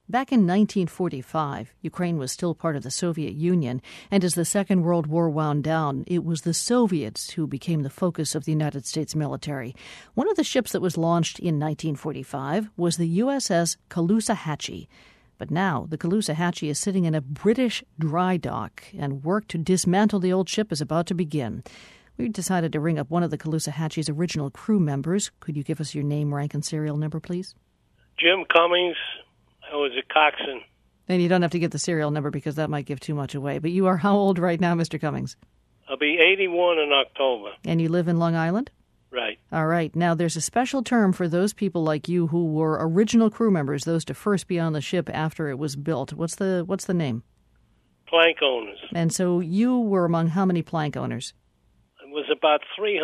Back in 1945, Ukraine was still part of the Soviet Union, and as the Second World War wound down, it was the Soviets who became the focus of the United States military. One of the ships that was launched in 1945 was the USS Caloosahatchee. But now, the Caloosahatchee is sitting in a British dry dock, and work to dismantle the old ship is about to begin. We decided to ring up one of the Caloosahatchee's original crew members. Could you give us your name, rank, and serial number, please? Jim Cummings. I was a coxswain. And you don't have to get the serial number because that might give too much away. But you are how old right now, Mr. Cummings? I'll be 81 in October. And you live in Long Island? Right. All right. Now, there's a special term for those people like you who were original crew members, those to first be on the ship after it was built. What's the name? Plank owners. And so you were among how many plank owners? It was about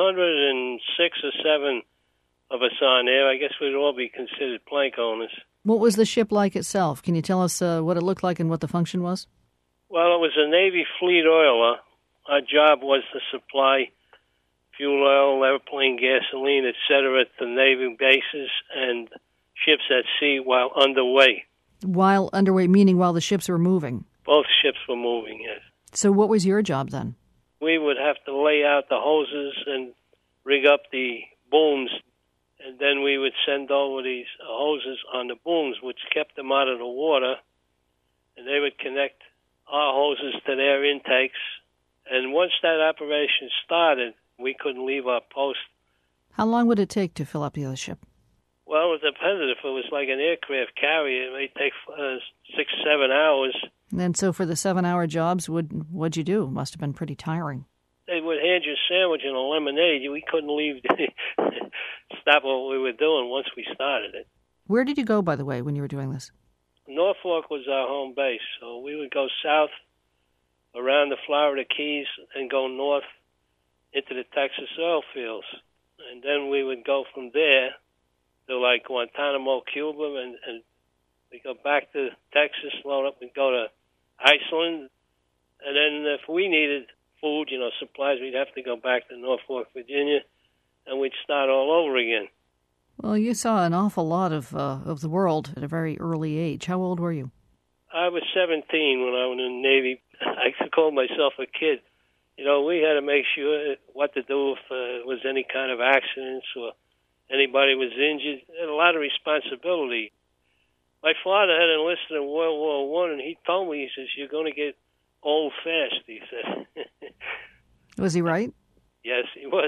306 or 7 of us on there. I guess we'd all be considered plank owners. What was the ship like itself? Can you tell us what it looked like and what the function was? Well, it was a Navy fleet oiler. Our job was to supply fuel oil, airplane gasoline, etc. to Navy bases and ships at sea while underway. While underway, meaning while the ships were moving? Both ships were moving, yes. So what was your job then? We would have to lay out the hoses and rig up the booms. And then we would send over these hoses on the booms, which kept them out of the water. And they would connect our hoses to their intakes. And once that operation started, we couldn't leave our post. How long would it take to fill up the other ship? Well, it depended. If it was like an aircraft carrier, it may take 6, 7 hours. And so for the 7-hour jobs, what'd you do? Must have been pretty tiring. They would hand you a sandwich and a lemonade. We couldn't leave, stop what we were doing once we started it. Where did you go, by the way, when you were doing this? Norfolk was our home base, so we would go south around the Florida Keys and go north into the Texas oil fields. And then we would go from there to like Guantanamo, Cuba, and we go back to Texas, load up and go to Iceland. And then if we needed food, supplies, we'd have to go back to Norfolk, Virginia, and we'd start all over again. Well, you saw an awful lot of the world at a very early age. How old were you? I was 17 when I was in the Navy. I called myself a kid. We had to make sure what to do if there was any kind of accidents or anybody was injured. Had a lot of responsibility. My father had enlisted in World War I, and he told me, he says, "You're going to get old fast," he said. Was he right? Yes, he was.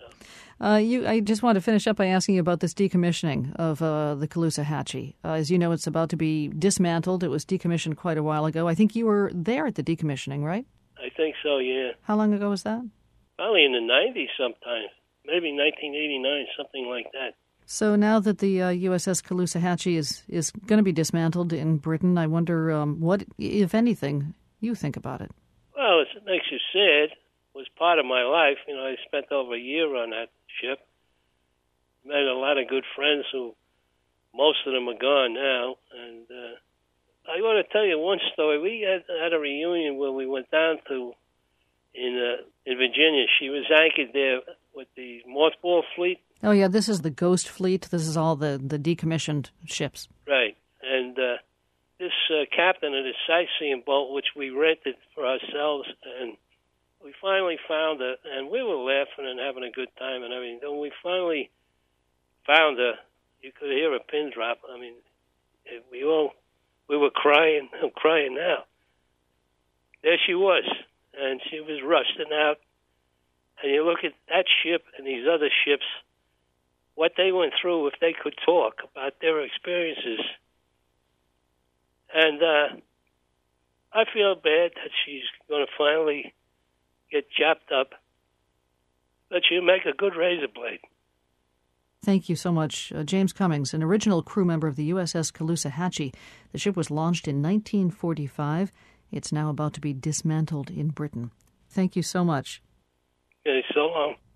I just want to finish up by asking you about this decommissioning of the Caloosahatchee. As you know, it's about to be dismantled. It was decommissioned quite a while ago. I think you were there at the decommissioning, right? I think so, yeah. How long ago was that? Probably in the 90s sometime. Maybe 1989, something like that. So now that the USS Caloosahatchee is going to be dismantled in Britain, I wonder what, if anything, you think about it. Well, it makes you sad. It was part of my life. I spent over a year on that ship. Met a lot of good friends who, most of them are gone now. And I want to tell you one story. We had a reunion where we went down to in Virginia. She was anchored there with the mothball fleet. Oh, yeah, this is the Ghost Fleet. This is all the decommissioned ships. Right. And this captain of the sightseeing boat, which we rented for ourselves, and we finally found her, and we were laughing and having a good time and everything. When we finally found her, you could hear a pin drop. I mean, we were crying. I'm crying now. There she was, and she was rusting out. And you look at that ship and these other ships, what they went through, if they could talk about their experiences. And I feel bad that she's going to finally get chopped up, but she'll make a good razor blade. Thank you so much. James Cummings, an original crew member of the USS Caloosahatchee. The ship was launched in 1945. It's now about to be dismantled in Britain. Thank you so much. Okay, so long.